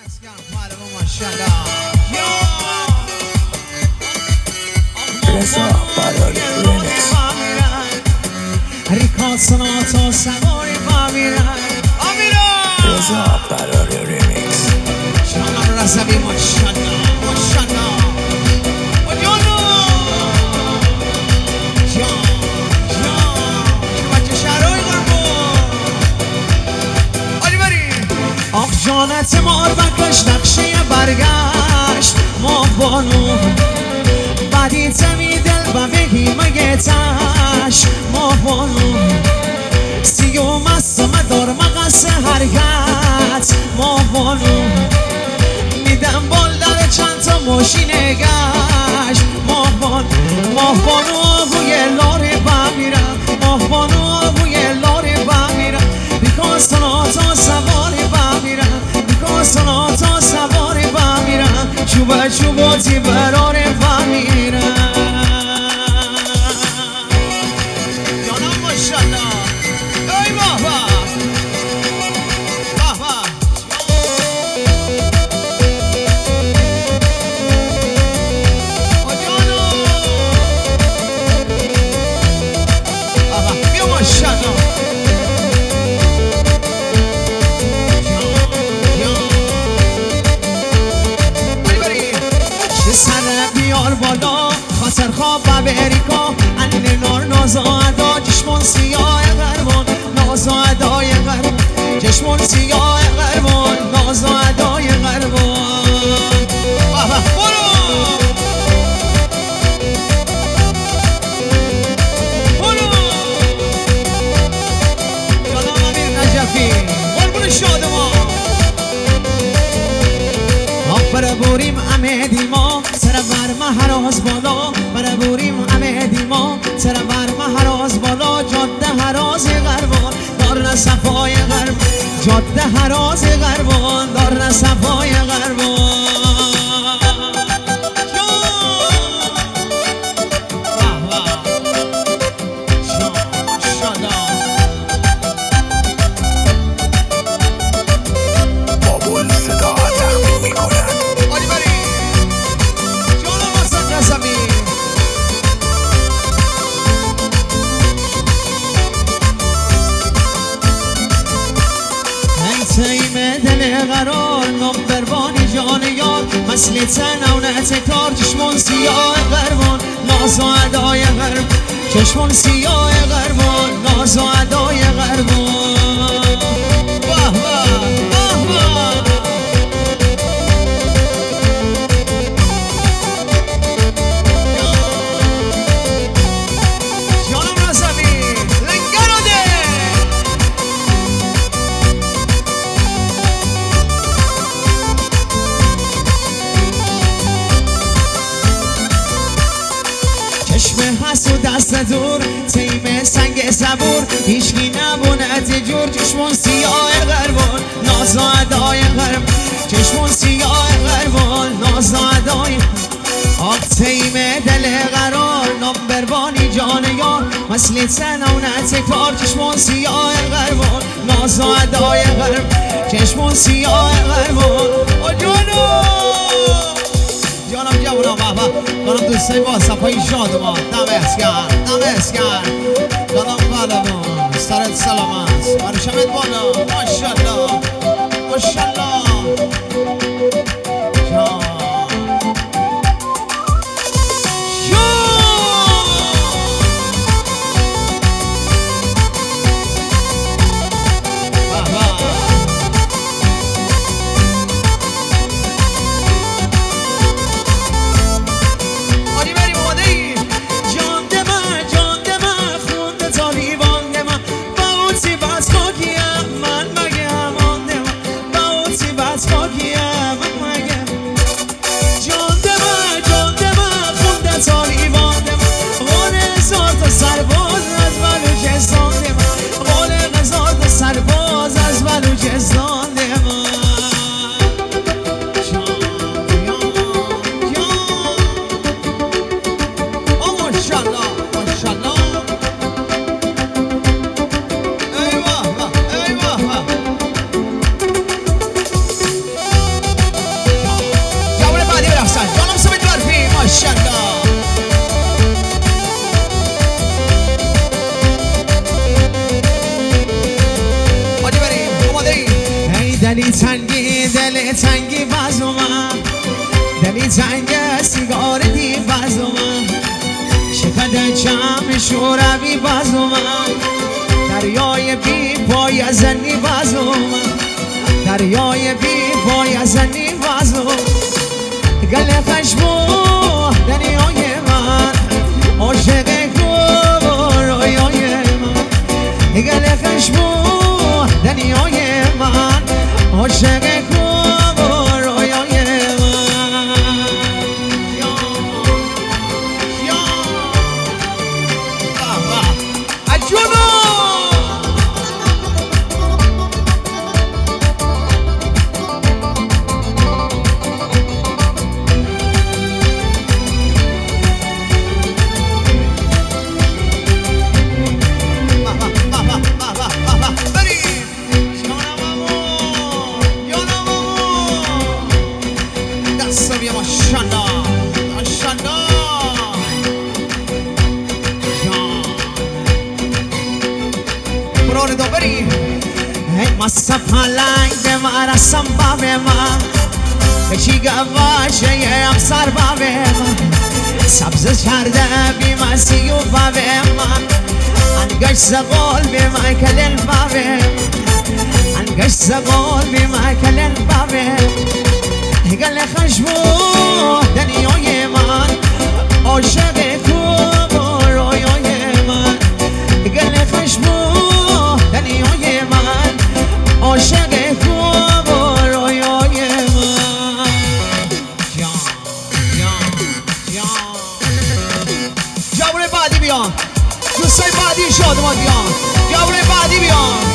رضا براری رمیکس ریکاسوناتو سواری بامیرن رضا براری رمیکس شانم رزبی ماشالله ماشالله مجانو جان بچه شهرهای قربون آلی بری آخ جانت مار بکش نقشه برگشت ما بانو بعدی تمی دل و بگی مگه تش ما بانو سیو مست مدار مقص حرکت ما بانو میدم بال در چند تا ماشین گشت ما بانو بوی لاره بمیرم ما بانو بوی لاره بمیرم بیکاسوناتو سواری بمیرم بیکاسوناتو سواری بمیرم چوباتی براره بمیرم جانم ماشالله ای بابا خاطر خواب و بریکا انین نار نازادا چشمون سیاه غربان نازادای غربان چشمون سیاه غربان نازادای غربان برو جانم امیر نجفی قربون شادما بره بوریم امیدی ما سر برمه هراز بالا بره بوریم امیدی ما سر برمه هراز بالا جاده هراز غربان دار صفای غرب جاده هراز غربان دار صفای غربان قرار نمبر بانی جان یار مثل تنونت کار چشمون سیاه غربان ناز و ادای غرب چشمون سیاه غربان ناز و ادای غربان جانم رزبی لنگرو ده چشم حسود دست دور تیم سنگ صبور هیچکی نبوند جور چشمون سیاه غربان ناز و ادای غرب چشمون سیاه غربان ناز و ادای آق تیم دل قرار نمبر بانی جان یار مثل تنونت کار چشمون سیاه غربان ناز و ادای غرب چشمون سیاه غربان جانم جوونا بابا جانم دوستای با صفای شاد ما دمست گرد جانم بالمون سرت سلامت برشمت بالا ماشالله ماشالله من مگه همانده من با اوتی بس خاکیم دلی تنگی باز اومد دلی تنگ سیگار دی باز اومد شکد جمع شوربی باز اومد دریای بی پای زنی باز اومد دریای بی پای زنی باز اومد گل خشمو دنیای من عاشق رویای من گل خشمو دنیای من عاشق رویای من یا اجونو مصطفى لاي بما رسم بابي ما بشي قفاشي ابصر بابي ما سبز شرده بما سيو بابي ما انقش زغول بما كلن بابي انقش زغول بما كلن بابي قال لي خشبو دنيو يمان عاشق رويو يمان قال لي خشبو دنيو يمان عاشق رویای من جوون بعدی بیان دوستای بعدی شادمان بیان جوون بعدی بیان